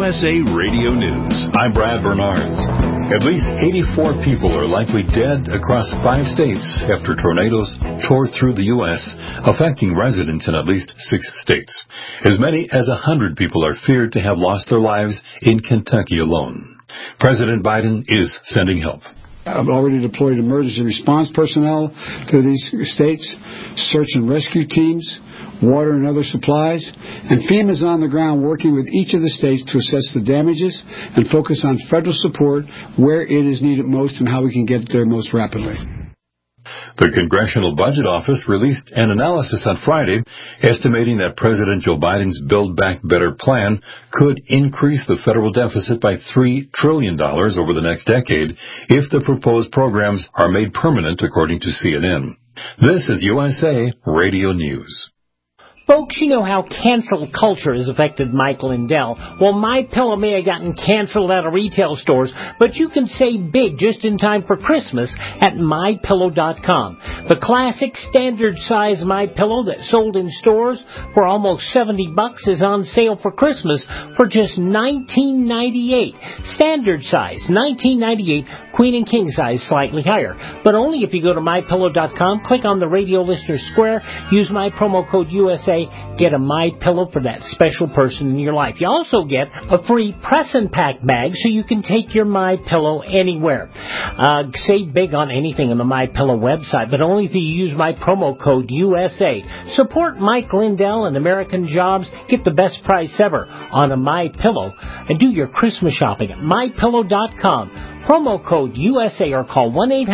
USA Radio News. I'm Brad Bernards. At least 84 people are likely dead across 5 states after tornadoes tore through the U.S., affecting residents in at least 6 states. As many as 100 people are feared to have lost their lives in Kentucky alone. President Biden is sending help. I've already deployed emergency response personnel to these states, search and rescue teams, water and other supplies, and FEMA is on the ground working with each of the states to assess the damages and focus on federal support where it is needed most and how we can get it there most rapidly. The Congressional Budget Office released an analysis on Friday estimating that President Joe Biden's Build Back Better plan could increase the federal deficit by $3 trillion over the next decade if the proposed programs are made permanent, according to CNN. This is USA Radio News. Folks, you know how cancel culture has affected Mike Lindell. Well, MyPillow may have gotten canceled out of retail stores, but you can save big just in time for Christmas at MyPillow.com. The classic standard size MyPillow that sold in stores for almost $70 is on sale for Christmas for just $19.98. Standard size, $19.98. Queen and king size, slightly higher. But only if you go to MyPillow.com, click on the radio listener square, use my promo code USA, get a MyPillow for that special person in your life. You also get a free press and pack bag so you can take your MyPillow anywhere. Save big on anything on the MyPillow website, but only if you use my promo code USA. Support Mike Lindell and American Jobs. Get the best price ever on a MyPillow and do your Christmas shopping at MyPillow.com. Promo code USA or call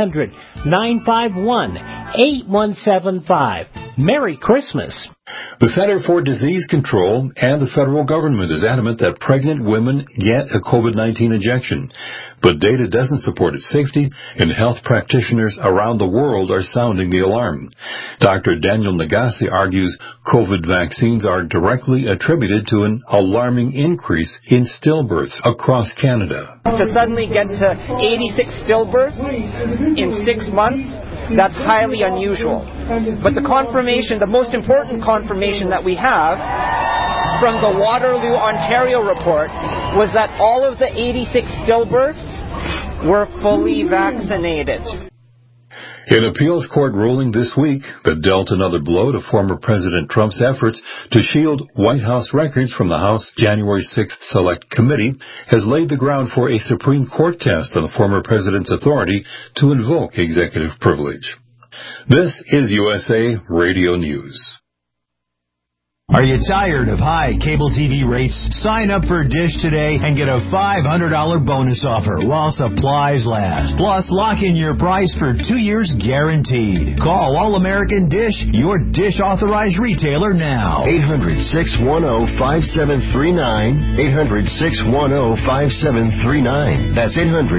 1-800-951-8175. Merry Christmas. The Center for Disease Control and the federal government is adamant that pregnant women get a COVID-19 injection. But data doesn't support its safety, and health practitioners around the world are sounding the alarm. Dr. Daniel Nagase argues COVID vaccines are directly attributed to an alarming increase in stillbirths across Canada. To suddenly get to 86 stillbirths in 6 months, that's highly unusual. But the confirmation, the most important confirmation that we have from the Waterloo, Ontario report was that all of the 86 stillbirths were fully vaccinated. An appeals court ruling this week that dealt another blow to former President Trump's efforts to shield White House records from the House January 6th Select Committee has laid the ground for a Supreme Court test on the former president's authority to invoke executive privilege. This is USA Radio News. Are you tired of high cable TV rates? Sign up for Dish today and get a $500 bonus offer while supplies last. Plus, lock in your price for 2 years guaranteed. Call All-American Dish, your Dish authorized retailer now. 800-610-5739. 800-610-5739. That's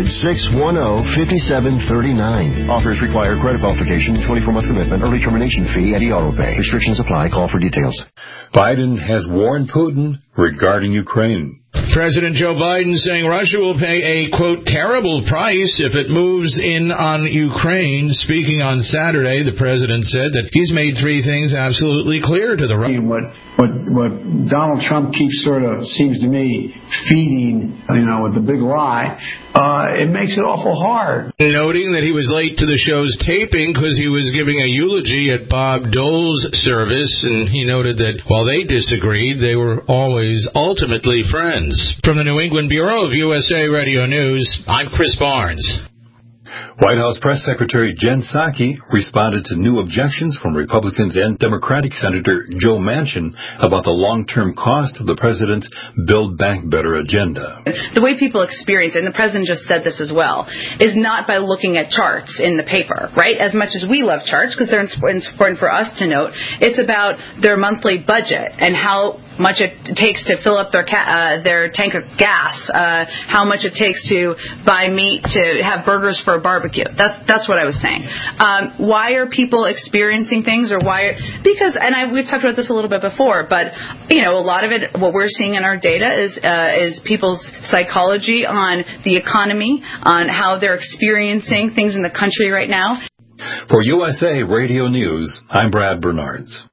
800-610-5739. Offers require credit qualification, 24-month commitment, early termination fee, and auto pay. Restrictions apply. Call for details. Biden has warned Putin regarding Ukraine. President Joe Biden saying Russia will pay a, quote, terrible price if it moves in on Ukraine. Speaking on Saturday, the president said that he's made 3 things absolutely clear to the Russians. What Donald Trump keeps sort of, seems to me, feeding, with the big lie, it makes it awful hard. Noting that he was late to the show's taping because he was giving a eulogy at Bob Dole's service, and he noted that while they disagreed, they were always ultimately friends. From the New England Bureau of USA Radio News, I'm Chris Barnes. White House Press Secretary Jen Psaki responded to new objections from Republicans and Democratic Senator Joe Manchin about the long-term cost of the president's Build Back Better agenda. The way people experience it, and the president just said this as well, is not by looking at charts in the paper, right? As much as we love charts, because they're important for us to note, it's about their monthly budget and how much it takes to fill up their tank of gas, how much it takes to buy meat, to have burgers for a barbecue. That's what I was saying. Why are people experiencing things, or why? Because, and we've talked about this a little bit before, but a lot of it, what we're seeing in our data is people's psychology on the economy, on how they're experiencing things in the country right now. For USA Radio News, I'm Brad Bernards.